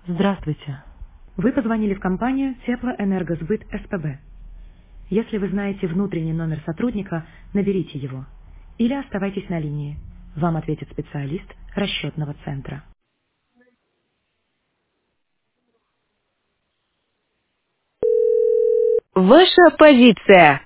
Здравствуйте. Вы позвонили в компанию Теплоэнергосбыт СПБ. Если вы знаете внутренний номер сотрудника, наберите его. Или оставайтесь на линии. Вам ответит специалист расчетного центра. Ваша позиция.